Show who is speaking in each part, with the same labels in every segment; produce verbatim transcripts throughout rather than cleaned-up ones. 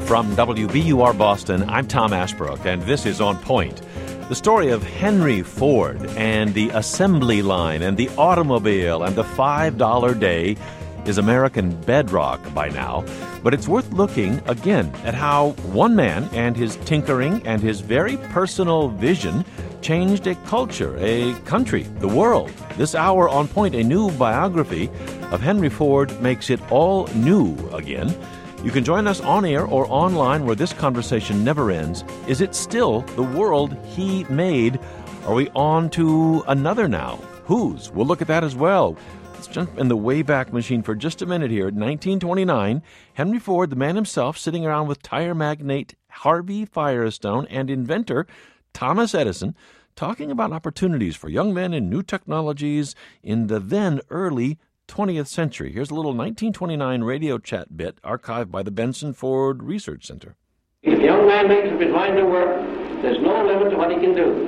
Speaker 1: From W B U R Boston, I'm Tom Ashbrook, and this is On Point. The story of Henry Ford and the assembly line and the automobile and the five dollar day is American bedrock by now. But it's worth looking again at how one man and his tinkering and his very personal vision changed a culture, a country, the world. This hour on Point, a new biography of Henry Ford makes it all new again. You can join us on air or online where this conversation never ends. Is it still the world he made? Are we on to another now? Whose? We'll look at that as well. Let's jump in the Wayback Machine for just a minute here. nineteen twenty-nine, Henry Ford, the man himself, sitting around with tire magnate Harvey Firestone and inventor Thomas Edison, talking about opportunities for young men in new technologies in the then early twentieth century. Here's a little nineteen twenty-nine radio chat bit archived by the Benson Ford Research Center.
Speaker 2: If a young man makes up his mind to work, there's no limit to what he can do.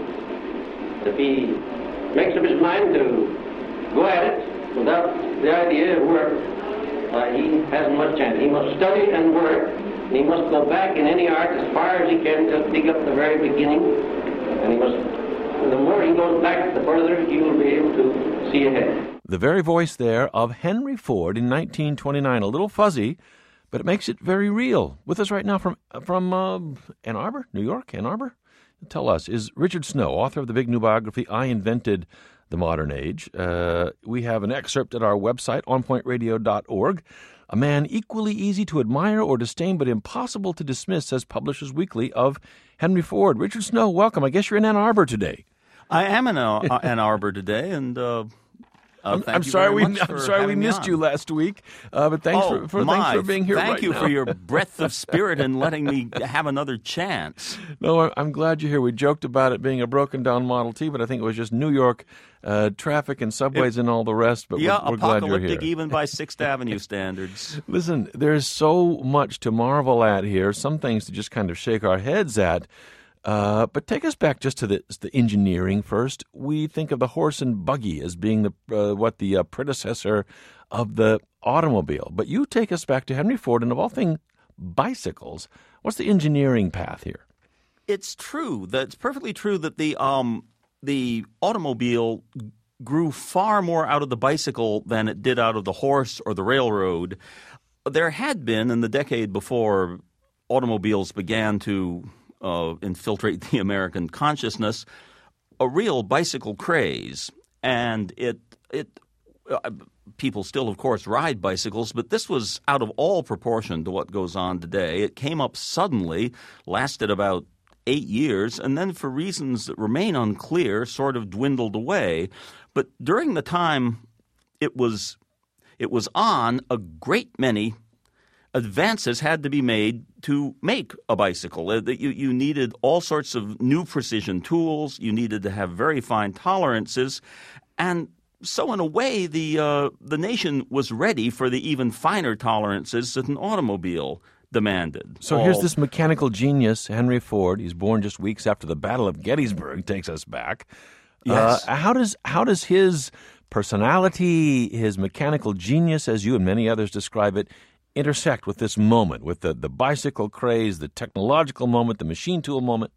Speaker 2: If he makes up his mind to go at it without the idea of work, uh, he hasn't much chance. He must study and work, and he must go back in any art as far as he can to dig up the very beginning, and he must, and the more he goes back, the further he will be able to see ahead.
Speaker 1: The very voice there of Henry Ford in nineteen twenty-nine, a little fuzzy, but it makes it very real. With us right now from from uh, Ann Arbor, New York, Ann Arbor. Tell us, is Richard Snow, author of the big new biography, I Invented the Modern Age. Uh, we have an excerpt at our website, on point radio dot org. A man equally easy to admire or disdain, but impossible to dismiss, says Publishers Weekly of Henry Ford. Richard Snow, welcome. I guess you're in Ann Arbor today.
Speaker 3: I am in uh, Ann Arbor today, and uh, uh,
Speaker 1: I'm,
Speaker 3: thank
Speaker 1: I'm
Speaker 3: you
Speaker 1: sorry
Speaker 3: very
Speaker 1: we
Speaker 3: much
Speaker 1: I'm
Speaker 3: for
Speaker 1: sorry we
Speaker 3: having me
Speaker 1: missed
Speaker 3: on.
Speaker 1: you last week, uh, but thanks
Speaker 3: oh,
Speaker 1: for, for
Speaker 3: my,
Speaker 1: thanks for being here
Speaker 3: Thank
Speaker 1: right
Speaker 3: you
Speaker 1: now.
Speaker 3: for your breadth of spirit and letting me have another chance.
Speaker 1: No, I'm glad you're here. We joked about it being a broken down Model T, but I think it was just New York uh, traffic and subways it, and all the rest. But
Speaker 3: yeah,
Speaker 1: we're, we're glad you're here.
Speaker 3: apocalyptic even by Sixth Avenue standards.
Speaker 1: Listen, there's so much to marvel at here. Some things to just kind of shake our heads at. Uh, but take us back just to the, the engineering first. We think of the horse and buggy as being the uh, what the uh, predecessor of the automobile. But you take us back to Henry Ford, and of all things, bicycles. What's the engineering path here?
Speaker 3: It's true. That it's perfectly true that the um, the automobile grew far more out of the bicycle than it did out of the horse or the railroad. There had been, in the decade before automobiles began to Uh, infiltrate the American consciousness, a real bicycle craze, and it it uh, people still, of course, ride bicycles, but this was out of all proportion to what goes on today. It came up suddenly, lasted about eight years, and then for reasons that remain unclear, sort of dwindled away. But during the time it was it was on, a great many advances had to be made to make a bicycle. You, you needed all sorts of new precision tools. You needed to have very fine tolerances. And so in a way, the uh, the nation was ready for the even finer tolerances that an automobile demanded.
Speaker 1: So
Speaker 3: all...
Speaker 1: here's this mechanical genius, Henry Ford. He's born just weeks after the Battle of Gettysburg takes us back.
Speaker 3: Yes.
Speaker 1: Uh, how does how does his personality, his mechanical genius, as you and many others describe it, intersect with this moment, with the, the bicycle craze, the technological moment, the machine tool moment?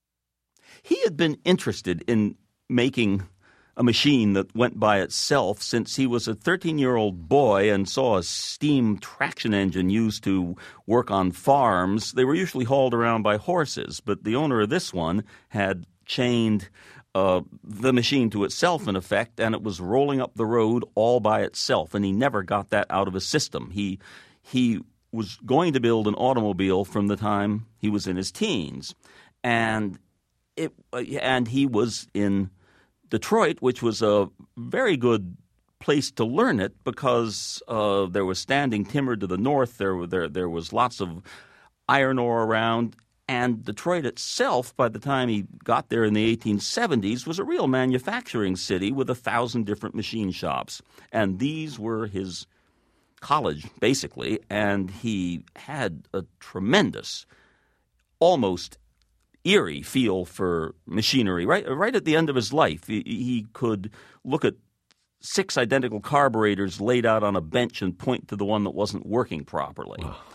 Speaker 3: He had been interested in making a machine that went by itself since he was a thirteen-year-old boy and saw a steam traction engine used to work on farms. They were usually hauled around by horses, but the owner of this one had chained uh, the machine to itself, in effect, and it was rolling up the road all by itself, and he never got that out of his system. He He was going to build an automobile from the time he was in his teens, and it and he was in Detroit, which was a very good place to learn it because uh, there was standing timber to the north. There, there, there was lots of iron ore around, and Detroit itself, by the time he got there in the eighteen seventies, was a real manufacturing city with a thousand different machine shops, and these were his college, basically, and he had a tremendous, almost eerie feel for machinery. Right, right at the end of his life, he, he could look at six identical carburetors laid out on a bench and point to the one that wasn't working properly.
Speaker 1: Wow.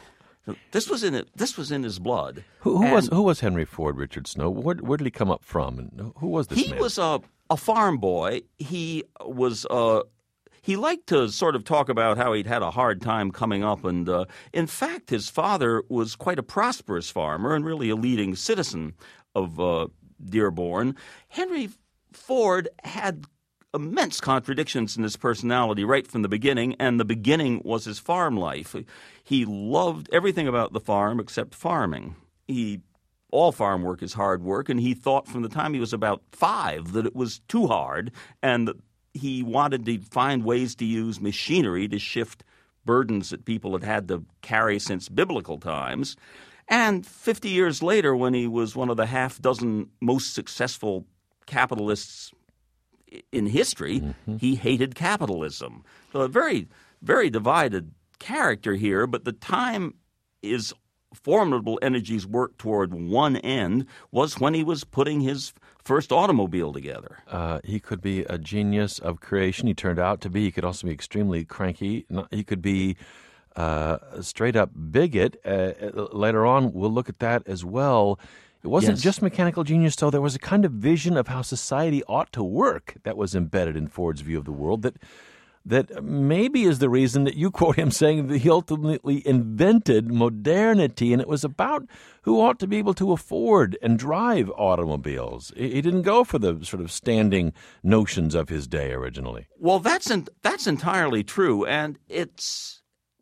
Speaker 3: This was in it. This was in his blood.
Speaker 1: Who, who
Speaker 3: And
Speaker 1: was who was Henry Ford, Richard Snow? Where, where did he come up from, and who was this
Speaker 3: he
Speaker 1: man?
Speaker 3: was a a farm boy. He was uh, he liked to sort of talk about how he'd had a hard time coming up, and uh, in fact, his father was quite a prosperous farmer and really a leading citizen of uh, Dearborn. Henry Ford had immense contradictions in his personality right from the beginning, and the beginning was his farm life. He loved everything about the farm except farming. He all farm work is hard work, and he thought from the time he was about five that it was too hard, and that he wanted to find ways to use machinery to shift burdens that people had had to carry since biblical times. And fifty years later, when he was one of the half dozen most successful capitalists in history, mm-hmm. he hated capitalism. So a very, very divided character here, but the time his formidable energies worked toward one end was when he was putting his first automobile together.
Speaker 1: Uh, he could be a genius of creation. He turned out to be. He could also be extremely cranky. He could be uh, a straight-up bigot. Uh, later on, we'll look at that as well. It wasn't
Speaker 3: Yes.
Speaker 1: just mechanical genius, though. There was a kind of vision of how society ought to work that was embedded in Ford's view of the world that that maybe is the reason that you quote him saying that he ultimately invented modernity, and it was about who ought to be able to afford and drive automobiles. He didn't go for the sort of standing notions of his day originally.
Speaker 3: Well, that's en- that's entirely true, and it's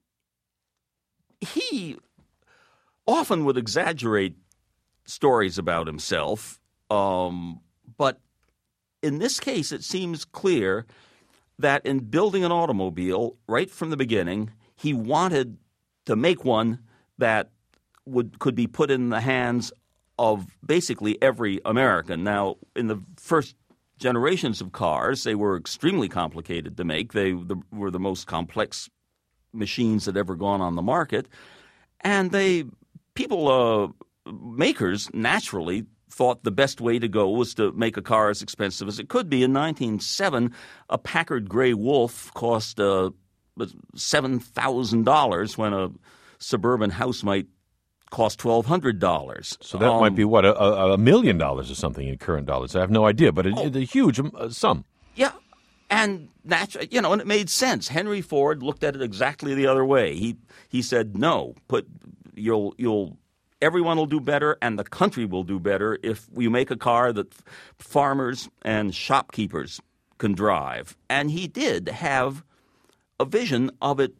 Speaker 3: he often would exaggerate stories about himself, um, but in this case, it seems clear that in building an automobile, right from the beginning, he wanted to make one that would could be put in the hands of basically every American. Now, in the first generations of cars, they were extremely complicated to make. They the, were the most complex machines that ever gone on the market, and they people uh, makers naturally thought the best way to go was to make a car as expensive as it could be. In nineteen oh seven, a Packard Gray Wolf cost uh, seven thousand dollars when a suburban house might cost twelve hundred dollars.
Speaker 1: So that
Speaker 3: um,
Speaker 1: might be, what, a, a million dollars or something in current dollars. I have no idea, but it,
Speaker 3: oh,
Speaker 1: it's a huge uh, sum.
Speaker 3: Yeah, and natu- you know, and it made sense. Henry Ford looked at it exactly the other way. He he said, no, put you'll you'll everyone will do better and the country will do better if we make a car that f- farmers and shopkeepers can drive. And he did have a vision of it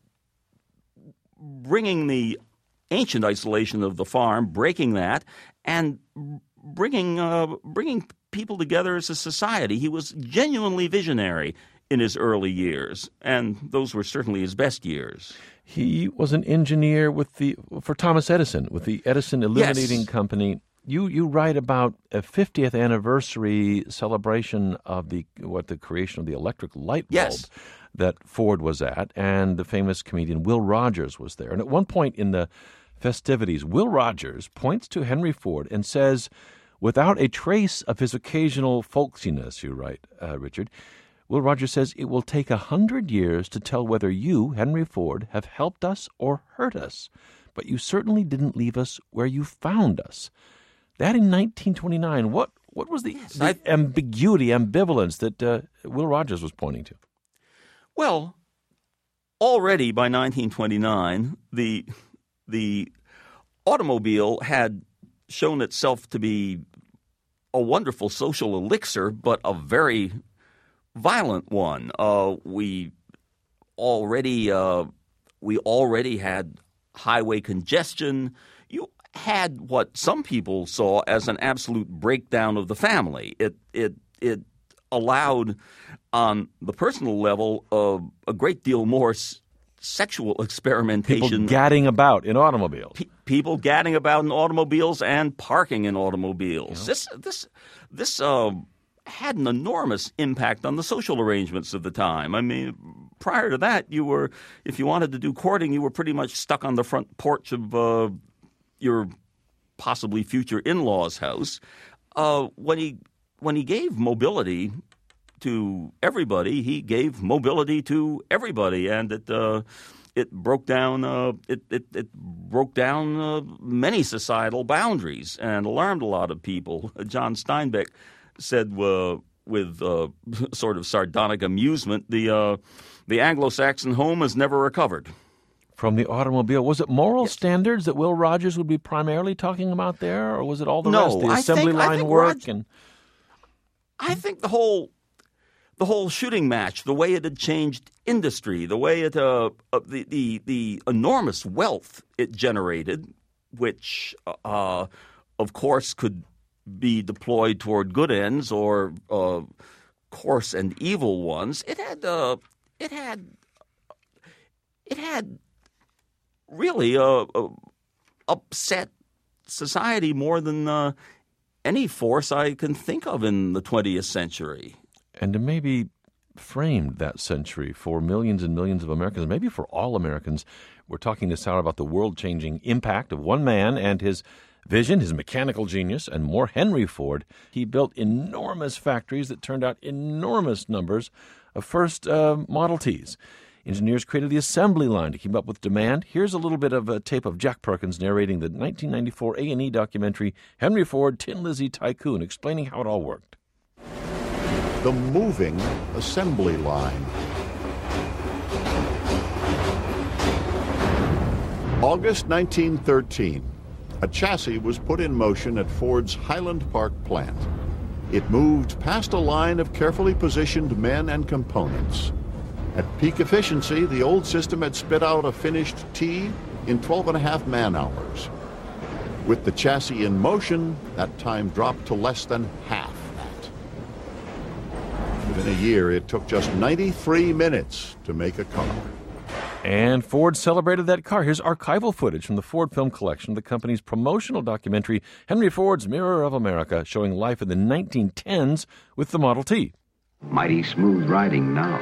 Speaker 3: bringing the ancient isolation of the farm, breaking that, and bringing uh, bringing people together as a society. He was genuinely visionary in his early years, and those were certainly his best years.
Speaker 1: He was an engineer with the for Thomas Edison, with the Edison Illuminating
Speaker 3: Yes.
Speaker 1: Company. You you write about a fiftieth anniversary celebration of the what the creation of the electric light bulb
Speaker 3: Yes.
Speaker 1: that Ford was at, and the famous comedian Will Rogers was there. And at one point in the festivities, Will Rogers points to Henry Ford and says, without a trace of his occasional folksiness, you write, uh, Richard, Will Rogers says, it will take a hundred years to tell whether you, Henry Ford, have helped us or hurt us, but you certainly didn't leave us where you found us. That in nineteen twenty-nine, what what was the, the
Speaker 3: I-
Speaker 1: ambiguity, ambivalence that uh, Will Rogers was pointing to?
Speaker 3: Well, already by nineteen twenty-nine, the the automobile had shown itself to be a wonderful social elixir, but a very violent one. Uh, we already uh, we already had highway congestion. You had what some people saw as an absolute breakdown of the family. It it it allowed, on the personal level, uh, a great deal more s- sexual experimentation.
Speaker 1: People gadding about in automobiles.
Speaker 3: Pe- people gadding about in automobiles and parking in automobiles.
Speaker 1: Yeah.
Speaker 3: This this this uh, had an enormous impact on the social arrangements of the time. I mean, prior to that, you were if you wanted to do courting, you were pretty much stuck on the front porch of uh, your possibly future in-laws' house. Uh, when he when he gave mobility to everybody, he gave mobility to everybody, and it uh, it broke down uh, it, it, it broke down uh, many societal boundaries and alarmed a lot of people. John Steinbeck said uh, with uh, sort of sardonic amusement, the uh, the Anglo-Saxon home has never recovered.
Speaker 1: From the automobile, was it moral
Speaker 3: Yes.
Speaker 1: standards that Will Rogers would be primarily talking about there, or was it all the
Speaker 3: No,
Speaker 1: rest, the
Speaker 3: I
Speaker 1: assembly
Speaker 3: think- I
Speaker 1: line
Speaker 3: think
Speaker 1: work?
Speaker 3: Rog-
Speaker 1: and
Speaker 3: I think the whole the whole shooting match, the way it had changed industry, the way it uh, uh, the, the the enormous wealth it generated, which uh, of course could be deployed toward good ends or uh, coarse and evil ones. It had uh, it had it had really uh, uh, upset society more than uh, any force I can think of in the twentieth century.
Speaker 1: and to maybe framed that century for millions and millions of Americans, maybe for all Americans. We're talking this hour about the world-changing impact of one man and his vision, his mechanical genius, and more, Henry Ford. He built enormous factories that turned out enormous numbers of first uh, Model Ts. Engineers created the assembly line to keep up with demand. Here's a little bit of a tape of Jack Perkins narrating the nineteen ninety-four A and E documentary Henry Ford, Tin Lizzie Tycoon, explaining how it all worked.
Speaker 4: The moving assembly line. August nineteen thirteen, a chassis was put in motion at Ford's Highland Park plant. It moved past a line of carefully positioned men and components. At peak efficiency, the old system had spit out a finished T in twelve and a half man hours. With the chassis in motion, that time dropped to less than half that. Within a year, it took just ninety-three minutes to make a car.
Speaker 1: And Ford celebrated that car. Here's archival footage from the Ford Film Collection, the company's promotional documentary, Henry Ford's Mirror of America, showing life in the nineteen tens with the Model T.
Speaker 5: Mighty smooth riding now.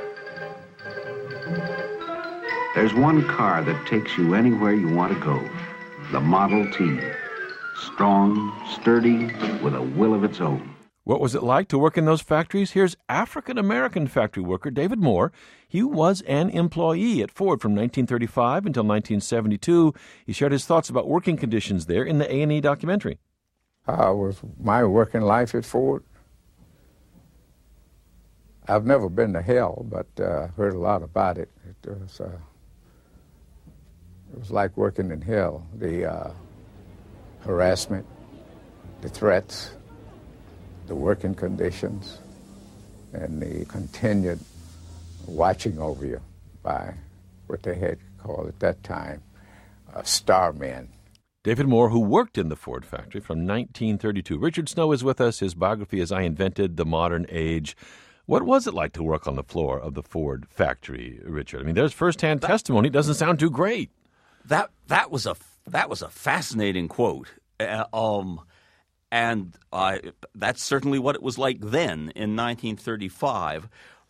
Speaker 5: There's one car that takes you anywhere you want to go. The Model T. Strong, sturdy, with a will of its own.
Speaker 1: What was it like to work in those factories? Here's African-American factory worker David Moore. He was an employee at Ford from nineteen thirty-five until nineteen seventy-two. He shared his thoughts about working conditions there in the A and E documentary.
Speaker 6: Uh, was my working life at Ford. I've never been to hell, but uh, heard a lot about it. It was, uh, it was like working in hell. The uh, harassment, the threats, the working conditions, and the continued watching over you by what they had called at that time uh, star men.
Speaker 1: David Moore, who worked in the Ford factory from nineteen thirty-two. Richard Snow is with us. His biography is I Invented the Modern Age. What was it like to work on the floor of the Ford factory, Richard? I mean, there's firsthand testimony. It doesn't sound too great.
Speaker 3: That that was a that was a fascinating quote, uh, um, and I, that's certainly what it was like then in nineteen thirty-five.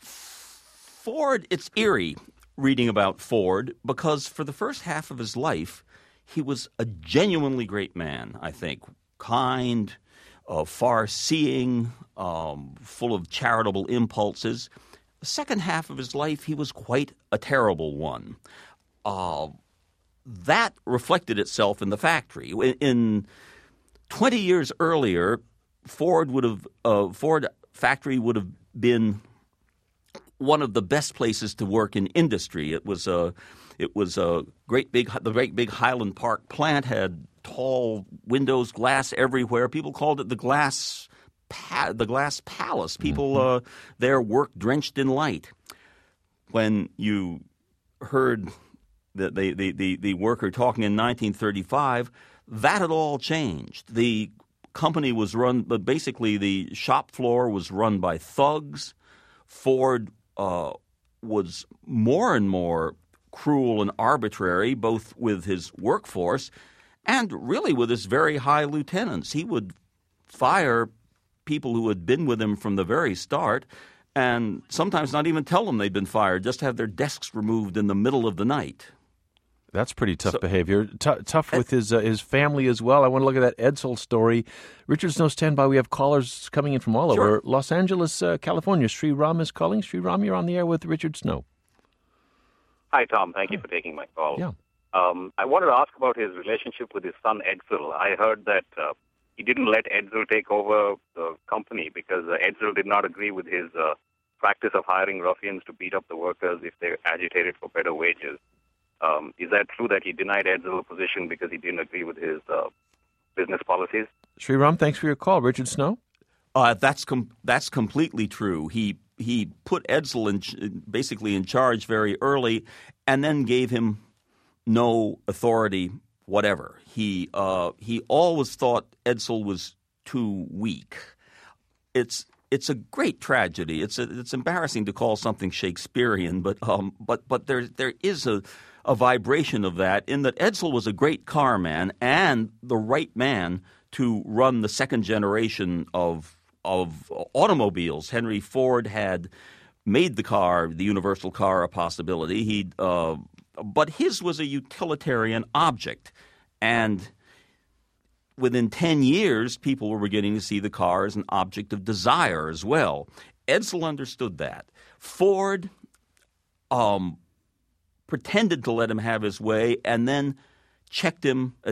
Speaker 3: Ford, it's eerie reading about Ford because for the first half of his life, he was a genuinely great man. I think kind, uh, far-seeing, um, full of charitable impulses. The second half of his life, he was quite a terrible one. Uh, that reflected itself in the factory. In, in twenty years earlier, Ford would have uh, Ford factory would have been one of the best places to work in industry. It was a it was a great big the great big Highland Park plant had tall windows, glass everywhere. People called it the glass pa- the glass palace. People uh, there worked drenched in light. When you heard the the, the, the the worker talking in nineteen thirty-five, that had all changed. The company was run, but basically the shop floor was run by thugs. Ford uh, was more and more cruel and arbitrary, both with his workforce and really with his very high lieutenants. He would fire people who had been with him from the very start and sometimes not even tell them they'd been fired, just have their desks removed in the middle of the night.
Speaker 1: That's pretty tough
Speaker 3: So-
Speaker 1: behavior. T- tough with his uh, his family as well. I want to look at that Edsel story. Richard Snow, stand by. We have callers coming in from all
Speaker 3: Sure.
Speaker 1: over. Los Angeles, uh, California. Sri Ram is calling. Sri Ram, you're on the air with Richard Snow.
Speaker 7: Hi, Tom. Thank you for taking my call.
Speaker 1: Yeah.
Speaker 7: Um, I wanted to ask about his relationship with his son, Edsel. I heard that uh, he didn't let Edsel take over the company because uh, Edsel did not agree with his uh, practice of hiring ruffians to beat up the workers if they agitated for better wages. Um, is that true that he denied Edsel a position because he didn't agree with his uh, business policies?
Speaker 1: Sriram, thanks for your call. Richard Snow?
Speaker 3: Uh, that's com- that's completely true. He he put Edsel in, basically in charge very early, and then gave him no authority whatever. He uh, he always thought Edsel was too weak. It's it's a great tragedy. It's a, it's embarrassing to call something Shakespearean, but um, but but there there is a a vibration of that in that Edsel was a great car man and the right man to run the second generation of of automobiles. Henry Ford had made the car, the universal car, a possibility. He, uh, but his was a utilitarian object, and within ten years, people were beginning to see the car as an object of desire as well. Edsel understood that. Ford um, pretended to let him have his way, and then checked him at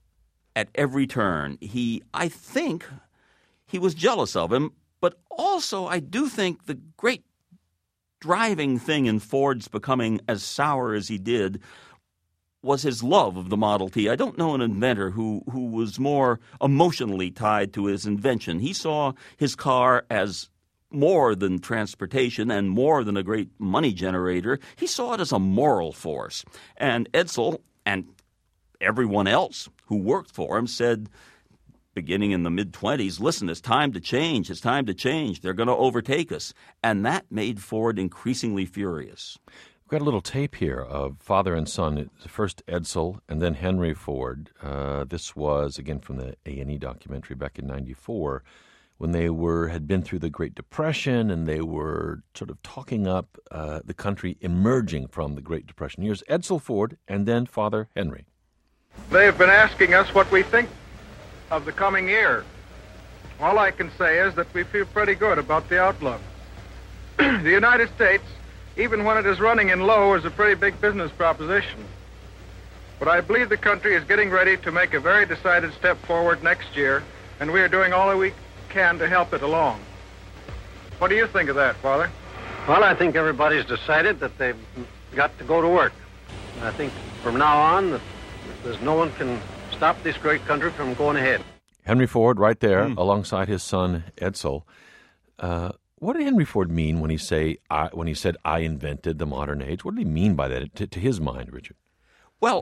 Speaker 3: at every turn. He, I think. He was jealous of him, but also I do think the great driving thing in Ford's becoming as sour as he did was his love of the Model T. I don't know an inventor who, who was more emotionally tied to his invention. He saw his car as more than transportation and more than a great money generator. He saw it as a moral force. And Edsel and everyone else who worked for him said, beginning in the mid-twenties, listen, it's time to change. It's time to change. They're going to overtake us. And that made Ford increasingly furious.
Speaker 1: We've got a little tape here of father and son, first Edsel and then Henry Ford. Uh, this was, again, from the A and E documentary back in ninety-four, when they were had been through the Great Depression and they were sort of talking up uh, the country emerging from the Great Depression years. Edsel Ford and then father Henry.
Speaker 8: They have been asking us what we think of the coming year. All I can say is that we feel pretty good about the outlook. The United States, even when it is running in low, is a pretty big business proposition. But I believe the country is getting ready to make a very decided step forward next year, and we are doing all that we can to help it along. What do you think of that, Father?
Speaker 2: Well, I think everybody's decided that they've got to go to work. I think from now on, that there's no one can stop this great country from going ahead.
Speaker 1: Henry Ford right there
Speaker 3: Mm.
Speaker 1: alongside his son Edsel. Uh, what did Henry Ford mean when he say I, when he said, I invented the modern age? What did he mean by that to, to his mind, Richard?
Speaker 3: Well,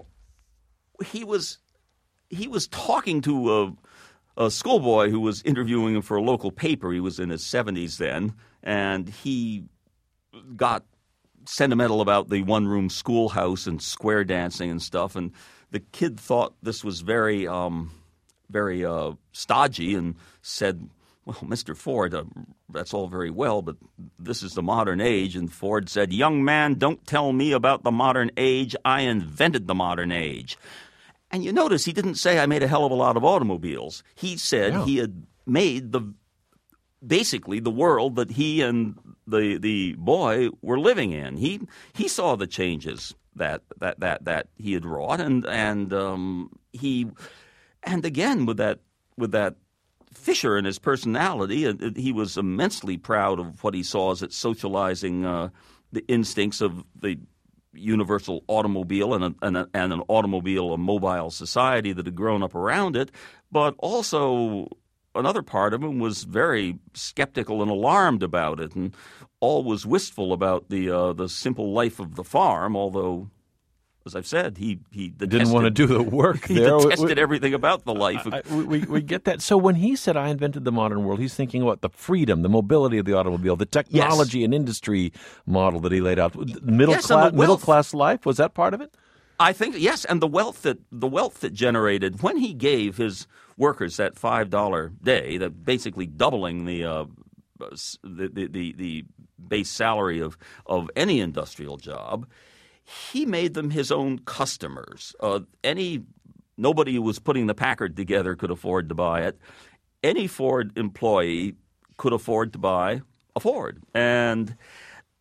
Speaker 3: he was he was talking to a, a schoolboy who was interviewing him for a local paper. He was in his seventies then, and he got sentimental about the one-room schoolhouse and square dancing and stuff, and the kid thought this was very, um, very uh, stodgy and said, well, Mister Ford, uh, that's all very well, but this is the modern age. And Ford said, young man, don't tell me about the modern age. I invented the modern age. And you notice he didn't say I made a hell of a lot of automobiles. He said
Speaker 1: Yeah.
Speaker 3: he had made the basically the world that he and the the boy were living in. He he saw the changes that that that that he had wrought, and and um, he and again with that with that fissure in his personality, uh, he was immensely proud of what he saw as it socializing uh, the instincts of the universal automobile and, a, and, a, and an automobile, a mobile society that had grown up around it, but also another part of him was very skeptical and alarmed about it, and always wistful about the uh, the simple life of the farm. Although, as I've said, he he detested,
Speaker 1: Didn't want to do the work
Speaker 3: he
Speaker 1: there.
Speaker 3: detested
Speaker 1: we,
Speaker 3: everything about the life.
Speaker 1: I, we, we, we get that. So when he said, I invented the modern world, he's thinking about the freedom, the mobility of the automobile, the technology and industry model that he laid out. Middle,
Speaker 3: Yes, and
Speaker 1: class,
Speaker 3: the
Speaker 1: middle
Speaker 3: wealth.
Speaker 1: class life, was that part of it?
Speaker 3: I think yes, and the wealth that the wealth that generated when he gave his workers that five dollar day, that basically doubling the, uh, the, the the the base salary of of any industrial job. He made them his own customers. Uh, any nobody who was putting the Packard together could afford to buy it. Any Ford employee could afford to buy a Ford, and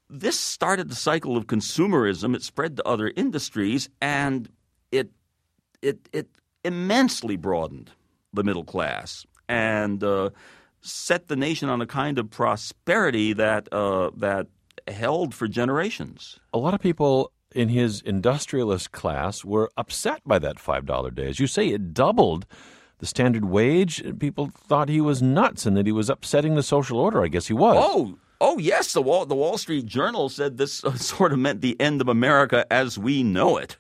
Speaker 3: this started the cycle of consumerism. It spread to other industries, and it it it immensely broadened the middle class and uh, set the nation on a kind of prosperity that uh, that held for generations.
Speaker 1: A lot of people in his industrialist class were upset by that five dollar day. As you say, it doubled the standard wage. People thought he was nuts and that he was upsetting the social order. I guess he was.
Speaker 3: Oh, oh yes. The Wall, the Wall Street Journal said this uh, sort of meant the end of America as we know it.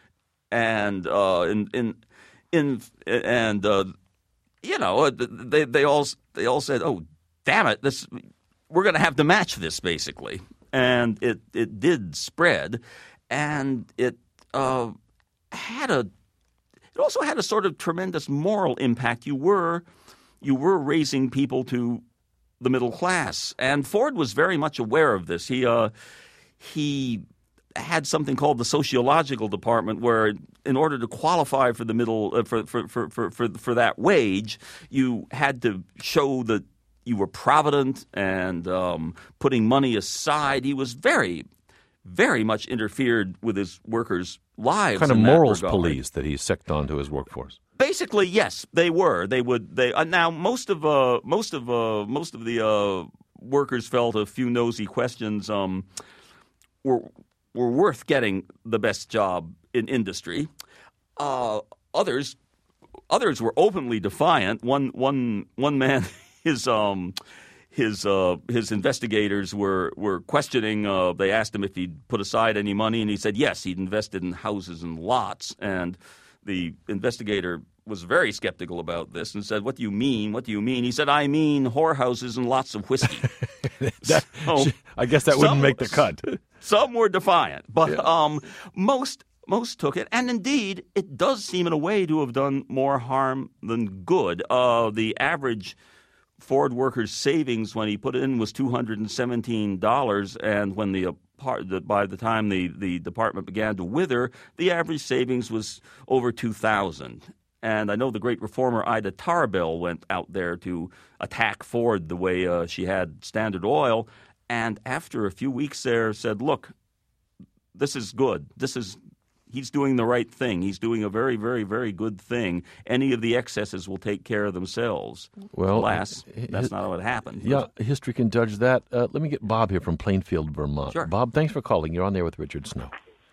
Speaker 3: And uh, in in in and uh, you know they they all they all said, "Oh, damn it! This we're going to have to match this basically." And it it did spread, and it uh, had a it also had a sort of tremendous moral impact. You were you were raising people to the middle class, and Ford was very much aware of this. He uh, he. had something called the sociological department, where in order to qualify for the middle uh, for, for, for, for, for for that wage, you had to show that you were provident and um, putting money aside. He was very, very much interfered with his workers' lives.
Speaker 1: Kind of
Speaker 3: in
Speaker 1: morals
Speaker 3: that regard.
Speaker 1: police that he sicked onto his workforce.
Speaker 3: Basically, yes, they were. They would. They uh, now most of uh, most of uh, most of the uh, workers felt a few nosy questions um, were. were worth getting the best job in industry. Uh, others, others were openly defiant. One, one, one man, his, um, his, uh, his investigators were were questioning. Uh, they asked him if he'd put aside any money, and he said yes, he'd invested in houses and lots. And the investigator was very skeptical about this and said, "What do you mean? What do you mean?" He said, "I mean whorehouses and lots of whiskey."
Speaker 1: that,
Speaker 3: so,
Speaker 1: I guess that wouldn't
Speaker 3: some,
Speaker 1: make the cut.
Speaker 3: Some were defiant, but
Speaker 1: yeah.
Speaker 3: um, most most took it, and indeed, it does seem in a way to have done more harm than good. Uh, the average Ford worker's savings when he put it in was two hundred and seventeen dollars, and when the, uh, part, the by the time the, the department began to wither, the average savings was over two thousand. And I know the great reformer Ida Tarbell went out there to attack Ford the way uh, she had Standard Oil. And after a few weeks there said, look, this is good. This is he's doing the right thing. He's doing a very, very, very good thing. Any of the excesses will take care of themselves. Well, alas, that's not what happened.
Speaker 1: Yeah, history can judge that. Uh, let me get Bob here from Plainfield, Vermont.
Speaker 3: Sure.
Speaker 1: Bob, thanks for calling. You're on there with Richard Snow.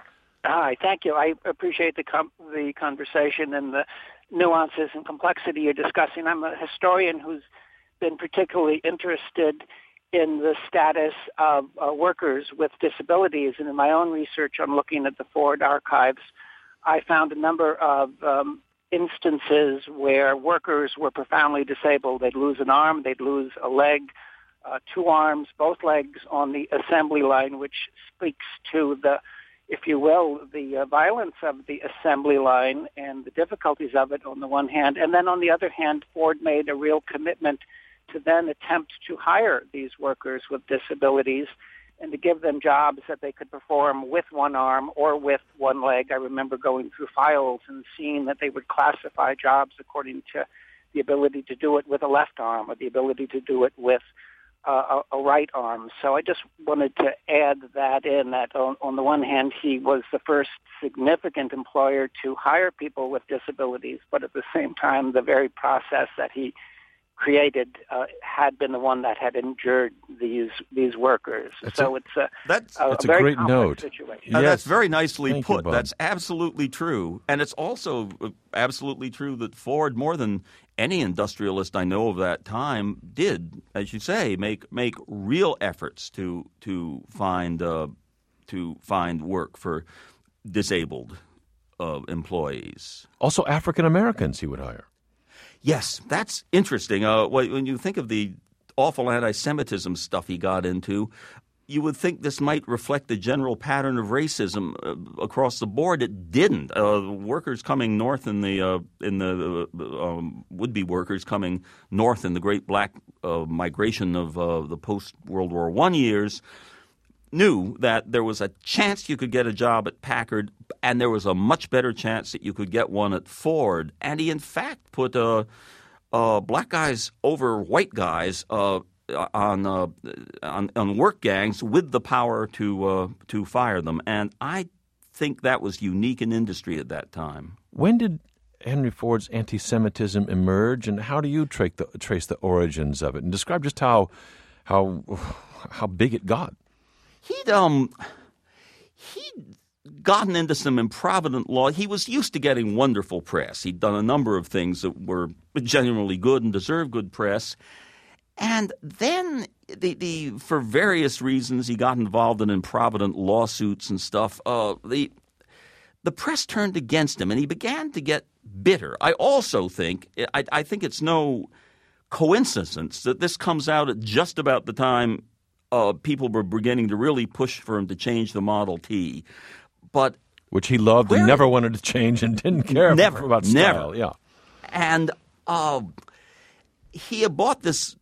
Speaker 9: Hi, thank you. I appreciate the com- the conversation and the nuances and complexity you're discussing. I'm a historian who's been particularly interested in the status of uh, workers with disabilities. And in my own research on looking at the Ford archives, I found a number of um, instances where workers were profoundly disabled. They'd lose an arm, they'd lose a leg, uh, two arms, both legs on the assembly line, which speaks to the, if you will, the uh, violence of the assembly line and the difficulties of it on the one hand. And then on the other hand, Ford made a real commitment to then attempt to hire these workers with disabilities and to give them jobs that they could perform with one arm or with one leg. I remember going through files and seeing that they would classify jobs according to the ability to do it with a left arm or the ability to do it with uh, a, a right arm. So I just wanted to add that in, that on, on the one hand, he was the first significant employer to hire people with disabilities, but at the same time, the very process that he created uh, had been the one that had injured these these workers.
Speaker 1: That's
Speaker 9: so
Speaker 1: a,
Speaker 9: it's a,
Speaker 3: that's,
Speaker 9: a,
Speaker 1: that's
Speaker 9: a,
Speaker 1: a
Speaker 9: very
Speaker 1: great note.
Speaker 9: situation.
Speaker 3: Uh,
Speaker 1: Yes.
Speaker 3: That's very nicely
Speaker 1: Thank you,
Speaker 3: put.
Speaker 1: Bob.
Speaker 3: That's absolutely true. And it's also absolutely true that Ford, more than any industrialist I know of that time, did, as you say, make make real efforts to to find uh, to find work for disabled uh, employees.
Speaker 1: Also, African Americans he would hire.
Speaker 3: Yes, that's interesting. Uh, when you think of the awful anti-Semitism stuff he got into, you would think this might reflect the general pattern of racism uh, across the board. It didn't. Uh, workers coming north in the uh, in the uh, um, would-be workers coming north in the great black uh, migration of uh, the post-World War One years knew that there was a chance you could get a job at Packard, and there was a much better chance that you could get one at Ford. And he, in fact, put uh, uh, black guys over white guys uh, on, uh, on on work gangs with the power to uh, to fire them, and I think that was unique in industry at that time.
Speaker 1: When did Henry Ford's anti-Semitism emerge, and how do you trace the, trace the origins of it? And describe just how how how big it got.
Speaker 3: He'd um he'd gotten into some improvident law. He was used to getting wonderful press. He'd done a number of things that were genuinely good and deserved good press. And then, the, the for various reasons, he got involved in improvident lawsuits and stuff. Uh, the the press turned against him, and he began to get bitter. I also think I, I think it's no coincidence that this comes out at just about the time uh, people were beginning to really push for him to change the Model T. But
Speaker 1: which he loved
Speaker 3: where,
Speaker 1: and never wanted to change and didn't care
Speaker 3: never,
Speaker 1: about style.
Speaker 3: Never.
Speaker 1: Yeah,
Speaker 3: and uh, he had bought this.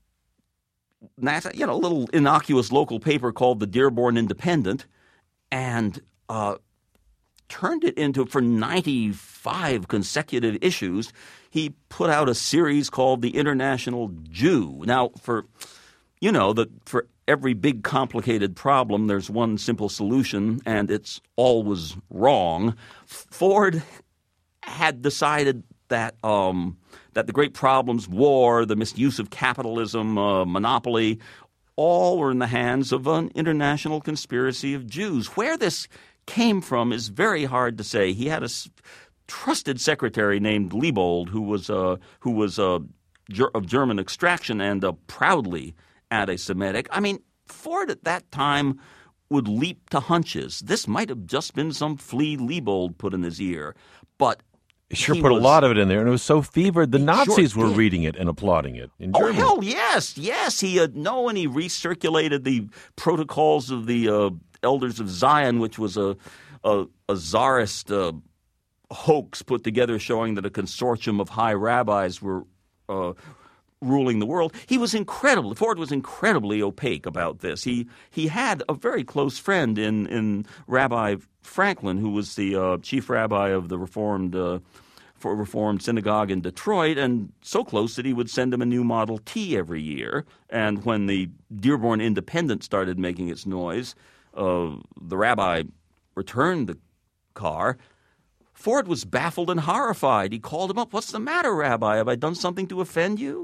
Speaker 3: You know, a little innocuous local paper called the Dearborn Independent, and uh, turned it into, for ninety-five consecutive issues, he put out a series called The International Jew. Now, for you know, that for every big complicated problem, there's one simple solution, and it's always wrong. Ford had decided that um, that the great problems, war, the misuse of capitalism, uh, monopoly, all were in the hands of an international conspiracy of Jews. Where this came from is very hard to say. He had a s- trusted secretary named Liebold, who was uh, who was uh, ger- of German extraction and uh, proudly anti-Semitic. I mean, Ford at that time would leap to hunches. This might have just been some flea Liebold put in his ear, but
Speaker 1: he sure
Speaker 3: he
Speaker 1: put
Speaker 3: was,
Speaker 1: a lot of it in there, and it was so fevered the Nazis
Speaker 3: sure
Speaker 1: were
Speaker 3: did.
Speaker 1: reading it and applauding it in
Speaker 3: Oh,
Speaker 1: Germany.
Speaker 3: hell yes, yes. He had no, and he recirculated the protocols of the uh, Elders of Zion, which was a a, a czarist uh, hoax put together showing that a consortium of high rabbis were uh, ruling the world. He was incredibly Ford was incredibly opaque about this. He he had a very close friend in in Rabbi Franklin, who was the uh, chief rabbi of the Reformed uh, for Reformed synagogue in Detroit, and so close that he would send him a new Model T every year. And when the Dearborn Independent started making its noise, uh, the rabbi returned the car. Ford was baffled and horrified. He called him up. "What's the matter, Rabbi? Have I done something to offend you?"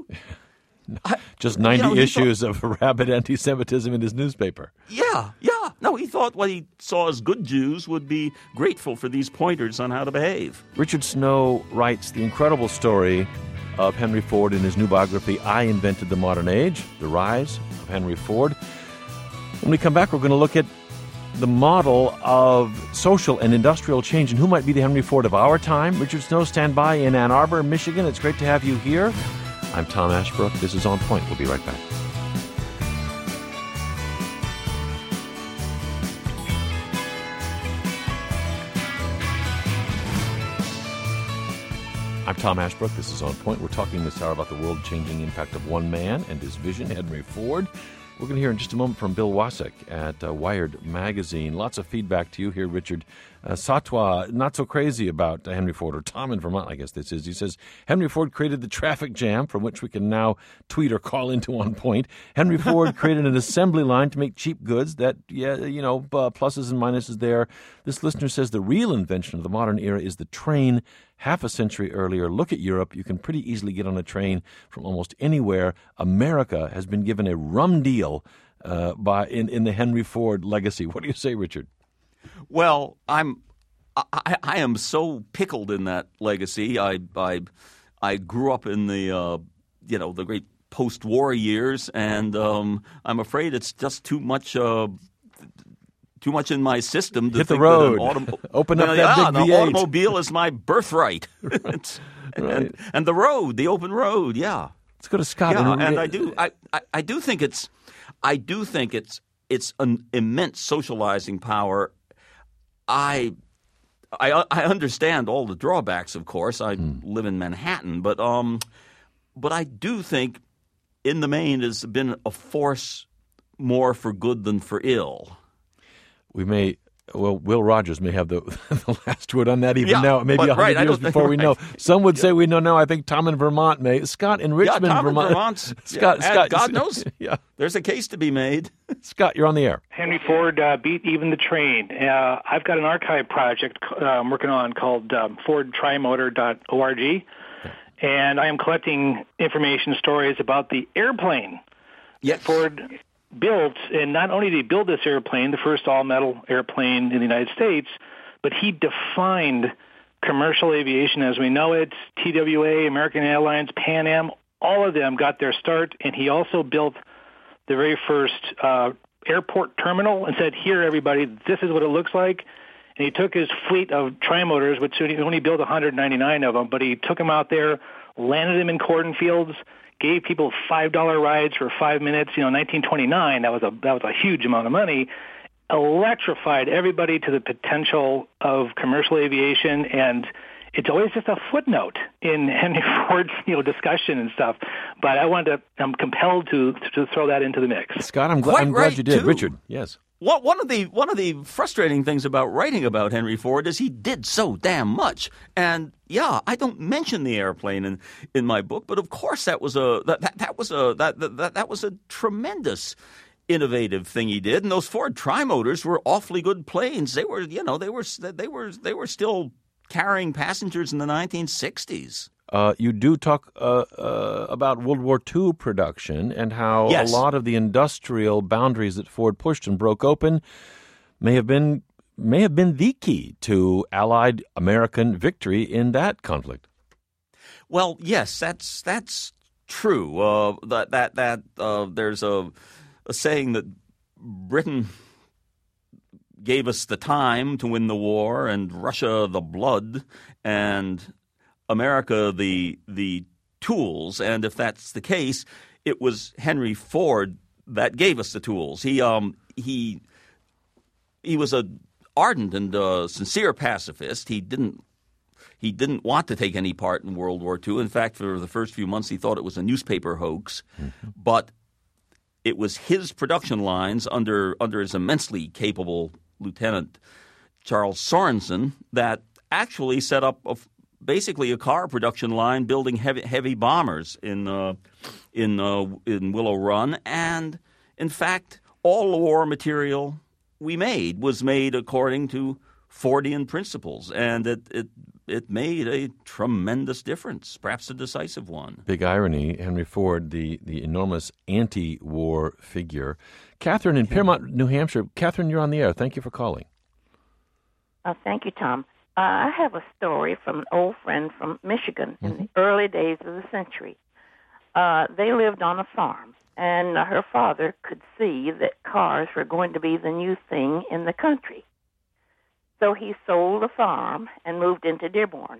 Speaker 1: Just ninety
Speaker 3: you know,
Speaker 1: issues
Speaker 3: thought,
Speaker 1: of rabid anti-Semitism in his newspaper.
Speaker 3: Yeah, yeah. No, he thought what he saw as good Jews would be grateful for these pointers on how to behave.
Speaker 1: Richard Snow writes the incredible story of Henry Ford in his new biography, I Invented the Modern Age, The Rise of Henry Ford. When we come back, we're going to look at the model of social and industrial change and who might be the Henry Ford of our time. Richard Snow, stand by in Ann Arbor, Michigan. It's great to have you here. I'm Tom Ashbrook. This is On Point. We'll be right back. I'm Tom Ashbrook. This is On Point. We're talking this hour about the world-changing impact of one man and his vision, Henry Ford. We're going to hear in just a moment from Bill Wasek at uh, Wired Magazine. Lots of feedback to you here, Richard. Uh, Satwa, not so crazy about uh, Henry Ford, or Tom in Vermont, I guess this is. He says, Henry Ford created the traffic jam from which we can now tweet or call into On Point. Henry Ford created an assembly line to make cheap goods that, yeah, you know, uh, pluses and minuses there. This listener says the real invention of the modern era is the train. Half a century earlier, look at Europe. You can pretty easily get on a train from almost anywhere. America has been given a rum deal uh, by in, in the Henry Ford legacy. What do you say, Richard?
Speaker 3: Well, I'm I, I am so pickled in that legacy. I I, I grew up in the uh, you know the great post-war years, and um, I'm afraid it's just too much. Uh, Too much in my system to
Speaker 1: hit the
Speaker 3: think
Speaker 1: road.
Speaker 3: That an autom-
Speaker 1: Open up
Speaker 3: you know,
Speaker 1: that
Speaker 3: yeah,
Speaker 1: big V eight.
Speaker 3: The automobile is my birthright.
Speaker 1: right.
Speaker 3: and, and the road, the open road, yeah.
Speaker 1: Let's go to Scott.
Speaker 3: Yeah,
Speaker 1: and,
Speaker 3: and I do, I, I, I do think it's, I do think it's, it's an immense socializing power. I, I, I understand all the drawbacks. Of course, I mm. live in Manhattan, but um, but I do think, in the main, has been a force more for good than for ill.
Speaker 1: We may Well, Will Rogers may have the, the last word on that even
Speaker 3: yeah,
Speaker 1: now, maybe a hundred
Speaker 3: right,
Speaker 1: years before
Speaker 3: right.
Speaker 1: we know. Some would say we know now. I think Tom in Vermont may. Scott in Richmond,
Speaker 3: yeah, Tom
Speaker 1: Vermont.
Speaker 3: In Vermont's,
Speaker 1: Scott,
Speaker 3: yeah,
Speaker 1: Scott,
Speaker 3: God knows.
Speaker 1: Yeah.
Speaker 3: There's a case to be made.
Speaker 1: Scott, you're on the air.
Speaker 10: Henry Ford uh, beat even the train. Uh, I've got an archive project uh, I'm working on called um, Ford Trimotor dot org, and I am collecting information stories about the airplane
Speaker 3: Yes.
Speaker 10: that Ford built. And not only did he build this airplane, the first all-metal airplane in the United States, but he defined commercial aviation as we know it. T W A, American Airlines, Pan Am, all of them got their start, and he also built the very first uh, airport terminal and said, here, everybody, this is what it looks like. And he took his fleet of trimotors, which he only built one hundred ninety-nine of them, but he took them out there, landed them in cornfields, gave people five dollar rides for five minutes. You know, nineteen twenty-nine, that was a that was a huge amount of money. Electrified everybody to the potential of commercial aviation, and it's always just a footnote in Henry Ford's, you know, discussion and stuff. But I wanted to, I'm compelled to to throw that into the mix.
Speaker 1: Scott, I'm, gl-
Speaker 3: Quite
Speaker 1: I'm glad
Speaker 3: right,
Speaker 1: you did.
Speaker 3: too.
Speaker 1: Richard, yes.
Speaker 3: Well, one of the one of the frustrating things about writing about Henry Ford is he did so damn much. And yeah, I don't mention the airplane in, in my book, but of course that was a that, that, that was a that, that that was a tremendous innovative thing he did. And those Ford Trimotors were awfully good planes. They were, you know, they were they were they were still carrying passengers in the nineteen sixties.
Speaker 1: Uh, you do talk uh, uh, about World War Two production and how
Speaker 3: Yes.
Speaker 1: a lot of the industrial boundaries that Ford pushed and broke open may have been may have been the key to Allied American victory in that conflict.
Speaker 3: Well, yes, that's that's true. Uh, that that that uh, there's a, a saying that Britain gave us the time to win the war, and Russia the blood, and America the the tools. And if that's the case, it was Henry Ford that gave us the tools. He um he he was a ardent and uh, sincere pacifist. He didn't he didn't want to take any part in World War Two. In fact, for the first few months, he thought it was a newspaper hoax. Mm-hmm. But it was his production lines under under his immensely capable Lieutenant Charles Sorensen that actually set up a basically a car production line building heavy heavy bombers in uh, in uh, in Willow Run, and in fact, all the war material we made was made according to Fordian principles, and it it it made a tremendous difference, perhaps a decisive one.
Speaker 1: Big irony, Henry Ford, the the enormous anti-war figure. Catherine in Piermont, New Hampshire. Catherine, you're on the air. Thank you for calling.
Speaker 11: Uh, thank you, Tom. Uh, I have a story from an old friend from Michigan mm-hmm. in the early days of the century. Uh, they lived on a farm, and uh, her father could see that cars were going to be the new thing in the country. So he sold the farm and moved into Dearborn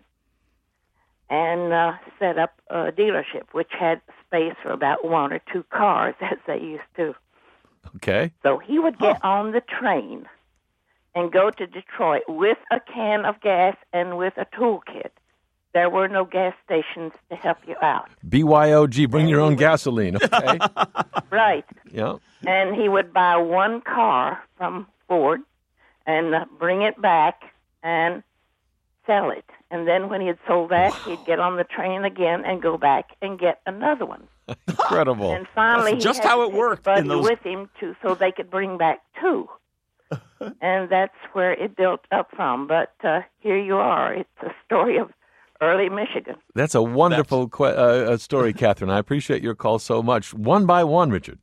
Speaker 11: and uh, set up a dealership, which had space for about one or two cars, as they used to.
Speaker 1: Okay.
Speaker 11: So he would get oh. on the train and go to Detroit with a can of gas and with a toolkit. There were no gas stations to help you out.
Speaker 1: B Y O G, bring and your own would, gasoline, okay?
Speaker 11: Right.
Speaker 1: Yeah.
Speaker 11: And he would buy one car from Ford and uh, bring it back and sell it. And then when he had sold that, he'd get on the train again and go back and get another one.
Speaker 1: Incredible.
Speaker 11: And finally,
Speaker 3: That's just
Speaker 11: he had
Speaker 3: how
Speaker 11: to
Speaker 3: it
Speaker 11: take
Speaker 3: worked
Speaker 11: Buddy
Speaker 3: in those...
Speaker 11: with him to, so they could bring back two. And that's where it built up from. But uh, here you are. It's a story of early Michigan.
Speaker 1: That's a wonderful que- uh, story, Catherine. I appreciate your call so much. One by one, Richard.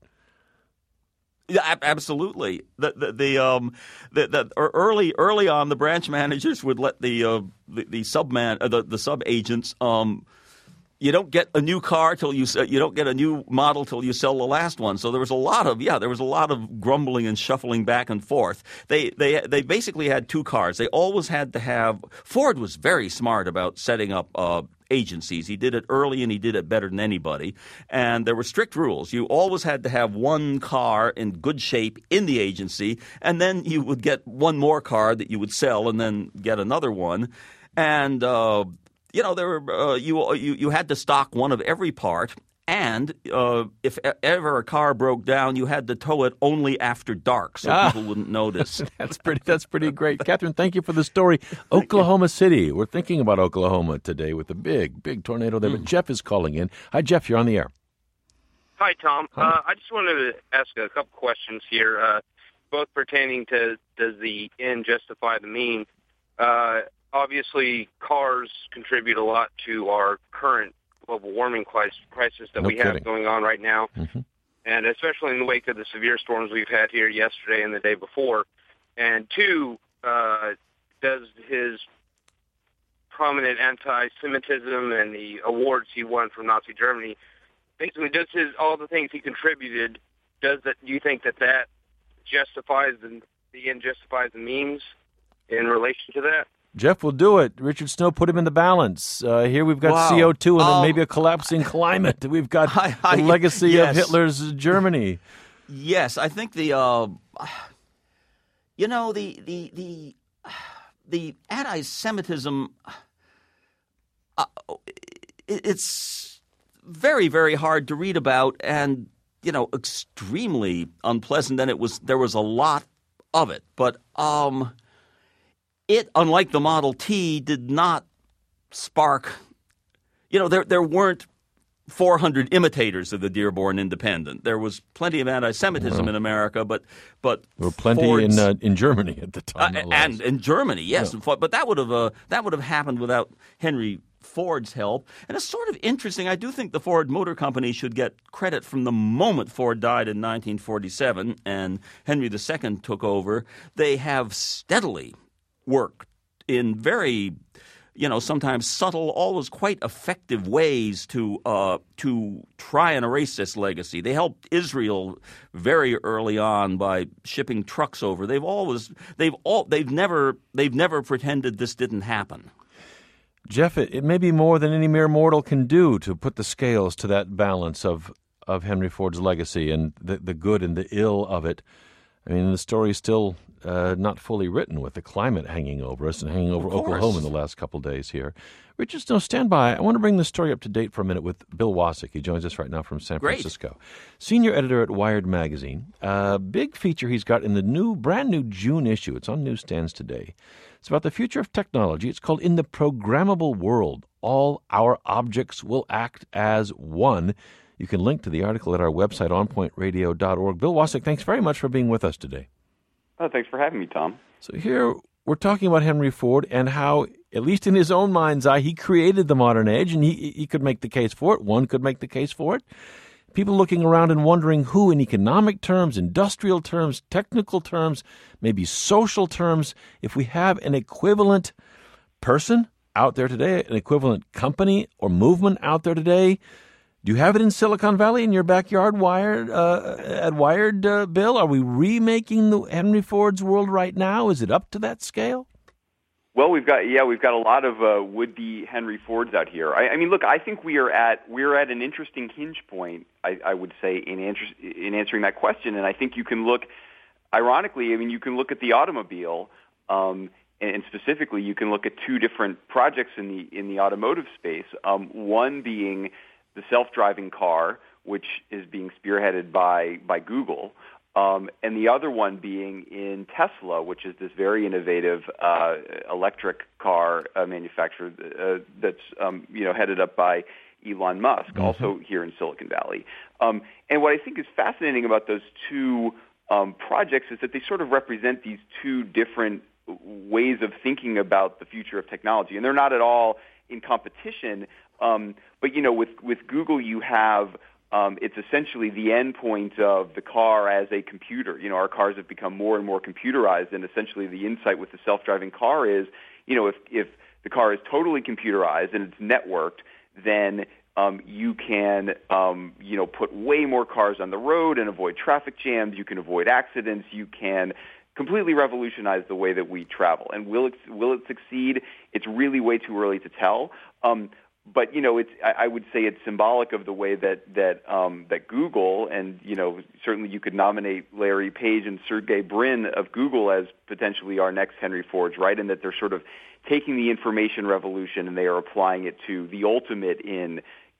Speaker 3: Yeah, absolutely. The the, the um the, the early early on, the branch managers would let the uh, the, the subman uh, the the sub agents um. You don't get a new car till you you don't get a new model till you sell the last one. So there was a lot of yeah there was a lot of grumbling and shuffling back and forth. They they they basically had two cars. They always had to have. Ford was very smart about setting up uh, agencies. He did it early and he did it better than anybody. And there were strict rules. You always had to have one car in good shape in the agency, and then you would get one more car that you would sell, and then get another one. And uh, You know, there were uh, you you you had to stock one of every part, And uh, if ever a car broke down, you had to tow it only after dark so
Speaker 1: ah.
Speaker 3: people wouldn't notice.
Speaker 1: that's pretty That's pretty great. Catherine, thank you for the story. Oklahoma City. We're thinking about Oklahoma today with a big, big tornado there. Mm. But Jeff is calling in. Hi, Jeff. You're on the air.
Speaker 12: Hi, Tom.
Speaker 1: Hi.
Speaker 12: Uh, I just wanted to ask a couple questions here, uh, both pertaining to does the end justify the mean? Uh, obviously, cars contribute a lot to our current global warming crisis that
Speaker 1: no
Speaker 12: we
Speaker 1: kidding.
Speaker 12: have going on right now,
Speaker 1: mm-hmm.
Speaker 12: and especially in the wake of the severe storms we've had here yesterday and the day before. And two, uh, does his prominent anti-Semitism and the awards he won from Nazi Germany, basically, does his all the things he contributed, does that? Do you think that that justifies the the end justifies the means in relation to that?
Speaker 1: Jeff will do it. Richard Snow put him in the balance. Uh, here we've got
Speaker 3: wow.
Speaker 1: C O two and
Speaker 3: um,
Speaker 1: maybe a collapsing climate. We've got
Speaker 3: I, I,
Speaker 1: the legacy
Speaker 3: yes.
Speaker 1: of Hitler's Germany.
Speaker 3: Yes, I think the uh, you know the the the the anti-Semitism. Uh, it's very very hard to read about, and you know extremely unpleasant. And it was there was a lot of it, but um. It, unlike the Model T, did not spark, you know, there there weren't four hundred imitators of the Dearborn Independent. There was plenty of anti-Semitism
Speaker 1: well,
Speaker 3: in America, but but
Speaker 1: there were plenty
Speaker 3: Ford's,
Speaker 1: in uh, in Germany at the time,
Speaker 3: uh, and in Germany, yes.
Speaker 1: Yeah.
Speaker 3: But that would have uh, that would have happened without Henry Ford's help. And it's sort of interesting. I do think the Ford Motor Company should get credit from the moment Ford died in nineteen forty-seven and Henry the Second took over. They have steadily work in very, you know, sometimes subtle, always quite effective ways to uh, to try and erase this legacy. They helped Israel very early on by shipping trucks over. They've always they've all they've never they've never pretended this didn't happen.
Speaker 1: Jeff, it, it may be more than any mere mortal can do to put the scales to that balance of of Henry Ford's legacy and the the good and the ill of it. I mean, the story is still uh, not fully written with the climate hanging over us and hanging over Oklahoma in the last couple of days here. Richard Snow, stand by. I want to bring the story up to date for a minute with Bill Wasik. He joins us right now from San
Speaker 3: Great.
Speaker 1: Francisco. Senior editor at Wired Magazine. A uh, big feature he's got in the new, brand new June issue. It's on newsstands today. It's about the future of technology. It's called In the Programmable World. All our objects will act as one. You can link to the article at our website, on point radio dot org. Bill Wasik, thanks very much for being with us today.
Speaker 13: Oh, thanks for having me, Tom.
Speaker 1: So here we're talking about Henry Ford and how, at least in his own mind's eye, he created the modern age, and he, he could make the case for it. One could make the case for it. People looking around and wondering who, in economic terms, industrial terms, technical terms, maybe social terms, if we have an equivalent person out there today, an equivalent company or movement out there today. Do you have it in Silicon Valley in your backyard, Wired, uh, at Wired, uh, Bill? Are we remaking the Henry Ford's world right now? Is it up to that scale?
Speaker 13: Well, we've got yeah, we've got a lot of uh, would-be Henry Fords out here. I, I mean, look, I think we are at we're at an interesting hinge point. I, I would say in answer, in answering that question, and I think you can look, ironically, I mean, you can look at the automobile, um, and, and specifically, you can look at two different projects in the in the automotive space. Um, one being the self-driving car, which is being spearheaded by by Google, um, and the other one being in Tesla, which is this very innovative uh, electric car uh, manufacturer uh, that's um, you know headed up by Elon Musk, mm-hmm. also here in Silicon Valley. Um, and what I think is fascinating about those two um, projects is that they sort of represent these two different ways of thinking about the future of technology, and they're not at all in competition. Um, but, you know, with, with Google, you have um, it's essentially the end point of the car as a computer. You know, our cars have become more and more computerized, and essentially the insight with the self-driving car is, you know, if, if the car is totally computerized and it's networked, then um, you can, um, you know, put way more cars on the road and avoid traffic jams. You can avoid accidents. You can completely revolutionize the way that we travel. And will it, will it succeed? It's really way too early to tell. Um, But, you know, it's, I would say it's symbolic of the way that that um, that Google, and, you know, certainly you could nominate Larry Page and Sergey Brin of Google as potentially our next Henry Fords, right? And that they're sort of taking the information revolution and they are applying it to the ultimate in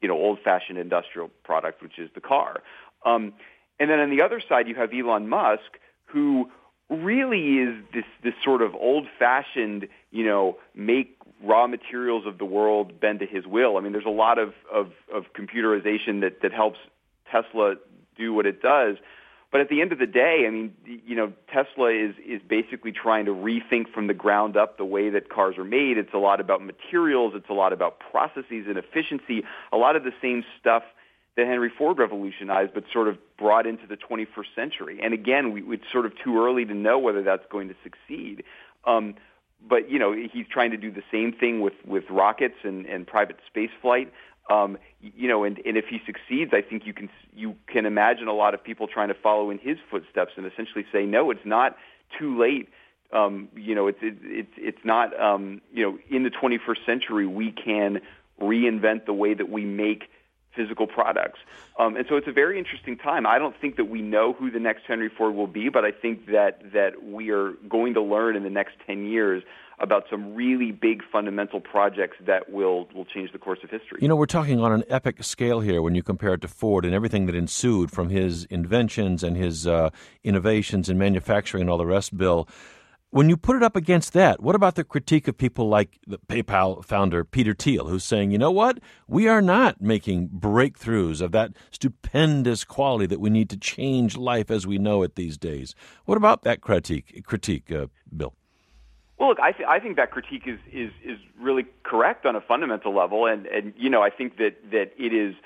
Speaker 13: you know, old-fashioned industrial product, which is the car. Um, and then on the other side, you have Elon Musk, who really is this this sort of old-fashioned, you know, make raw materials of the world bend to his will. I mean, there's a lot of, of, of computerization that, that helps Tesla do what it does. But at the end of the day, I mean, you know, Tesla is, is basically trying to rethink from the ground up the way that cars are made. It's a lot about materials. It's a lot about processes and efficiency, a lot of the same stuff that Henry Ford revolutionized, but sort of brought into the twenty-first century. And again, we, it's sort of too early to know whether that's going to succeed. Um, but, you know, he's trying to do the same thing with, with rockets and, and private space flight. Um, you know, and, and if he succeeds, I think you can you can imagine a lot of people trying to follow in his footsteps and essentially say, no, it's not too late. Um, you know, it's it, it's it's not um, you know, in the twenty-first century we can reinvent the way that we make physical products. Um, and so it's a very interesting time. I don't think that we know who the next Henry Ford will be, but I think that that we are going to learn in the next ten years about some really big fundamental projects that will, will change the course of history.
Speaker 1: You know, we're talking on an epic scale here when you compare it to Ford and everything that ensued from his inventions and his uh, innovations in manufacturing and all the rest, Bill. When you put it up against that, what about the critique of people like the PayPal founder Peter Thiel, who's saying, you know what, we are not making breakthroughs of that stupendous quality that we need to change life as we know it these days? What about that critique, critique, uh, Bill?
Speaker 13: Well, look, I, th- I think that critique is, is, is really correct on a fundamental level, and, and you know, I think that, that it is.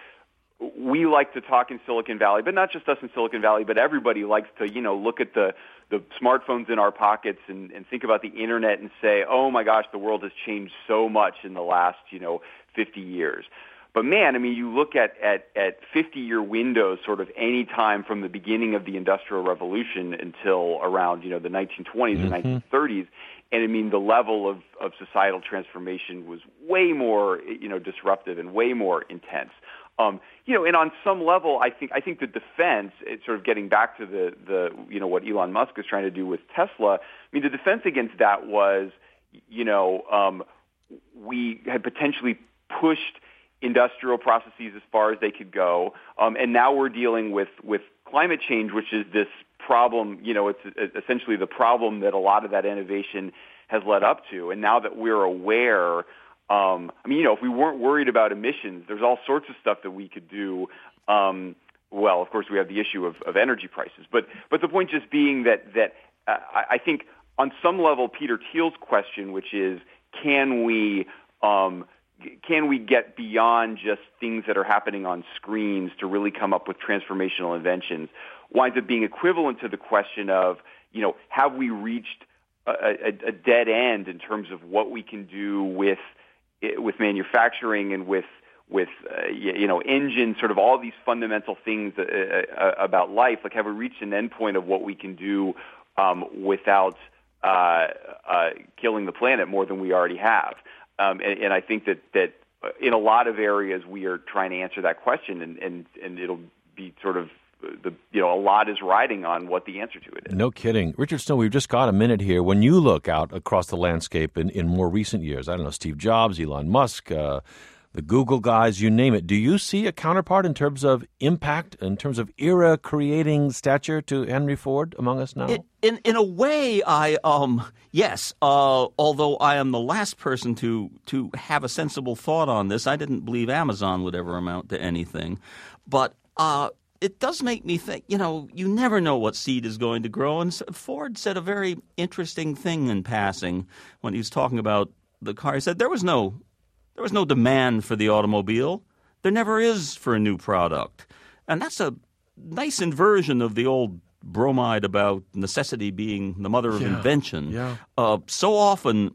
Speaker 13: We like to talk in Silicon Valley, but not just us in Silicon Valley, but everybody likes to, you know, look at the, the smartphones in our pockets and, and think about the internet and say, oh my gosh, the world has changed so much in the last, you know, fifty years. But man, I mean, you look at, at, at fifty-year windows, sort of any time from the beginning of the Industrial Revolution until around, you know, the nineteen twenties mm-hmm. or nineteen thirties, and I mean, the level of, of societal transformation was way more, you know, disruptive and way more intense. Um, you know, and on some level, I think I think the defense, it's sort of getting back to the, the you know what Elon Musk is trying to do with Tesla. I mean, the defense against that was, you know, um, we had potentially pushed industrial processes as far as they could go, um, and now we're dealing with with climate change, which is this problem. You know, it's essentially the problem that a lot of that innovation has led up to, and now that we're aware. Um, I mean, you know, if we weren't worried about emissions, there's all sorts of stuff that we could do. Um, well, of course, we have the issue of, of energy prices, but but the point just being that that uh, I think on some level, Peter Thiel's question, which is, can we um, can we get beyond just things that are happening on screens to really come up with transformational inventions, winds up being equivalent to the question of, you know, have we reached a, a, a dead end in terms of what we can do with with manufacturing and with with uh, you know engines, sort of all these fundamental things uh, uh, about life. Like, have we reached an end point of what we can do um, without uh, uh, killing the planet more than we already have? Um, and, and I think that that in a lot of areas we are trying to answer that question, and and, and it'll be sort of the you know a lot is riding on what the answer to it is.
Speaker 1: No kidding. Richard Snow, we've just got a minute here. When you look out across the landscape in, in more recent years, I don't know, Steve Jobs, Elon Musk, uh, the Google guys, you name it, do you see a counterpart in terms of impact, in terms of era-creating stature to Henry Ford among us now?
Speaker 3: It, in in a way, I um yes. Uh, although I am the last person to to have a sensible thought on this, I didn't believe Amazon would ever amount to anything, but. Uh, It does make me think, you know, you never know what seed is going to grow. And Ford said a very interesting thing in passing when he was talking about the car. He said there was no there was no demand for the automobile. There never is for a new product. And that's a nice inversion of the old bromide about necessity being the mother of
Speaker 1: yeah,
Speaker 3: invention.
Speaker 1: Yeah.
Speaker 3: Uh, so often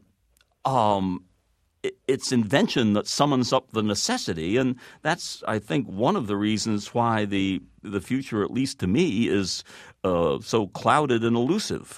Speaker 3: um, it, it's invention that summons up the necessity. And that's, I think, one of the reasons why the the future, at least to me, is uh, so clouded and elusive.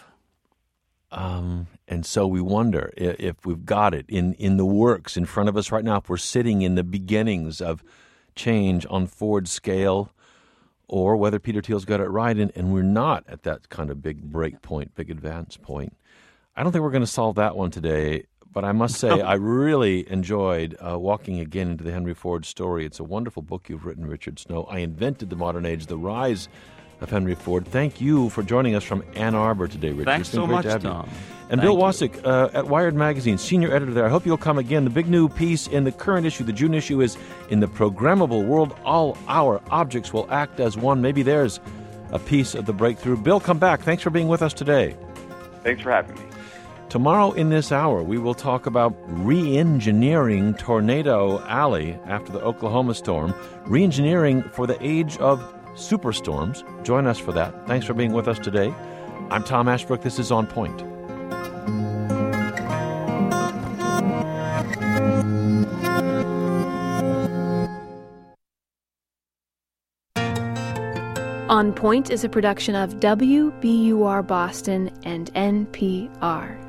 Speaker 1: Um, and so we wonder if, if we've got it in, in the works in front of us right now, if we're sitting in the beginnings of change on Ford's scale, or whether Peter Thiel's got it right and, and we're not at that kind of big break point, big advance point. I don't think we're going to solve that one today. but I must say I really enjoyed uh, walking again into the Henry Ford story. It's a wonderful book you've written, Richard Snow. I Invented the Modern Age, The Rise of Henry Ford. Thank you for joining us from Ann Arbor today, Richard.
Speaker 3: Thanks
Speaker 1: It's been
Speaker 3: so
Speaker 1: great
Speaker 3: much,
Speaker 1: to have
Speaker 3: Tom.
Speaker 1: You. And
Speaker 3: Thank
Speaker 1: Bill
Speaker 3: you.
Speaker 1: Wasick uh, at Wired Magazine, senior editor there. I hope you'll come again. The big new piece in the current issue, the June issue, is In the Programmable World, All Our Objects Will Act as One. Maybe there's a piece of the breakthrough. Bill, come back. Thanks for being with us today.
Speaker 13: Thanks for having me.
Speaker 1: Tomorrow in this hour, we will talk about re-engineering Tornado Alley after the Oklahoma storm, re-engineering for the age of superstorms. Join us for that. Thanks for being with us today. I'm Tom Ashbrook. This is On Point.
Speaker 14: On Point is a production of W B U R Boston and N P R.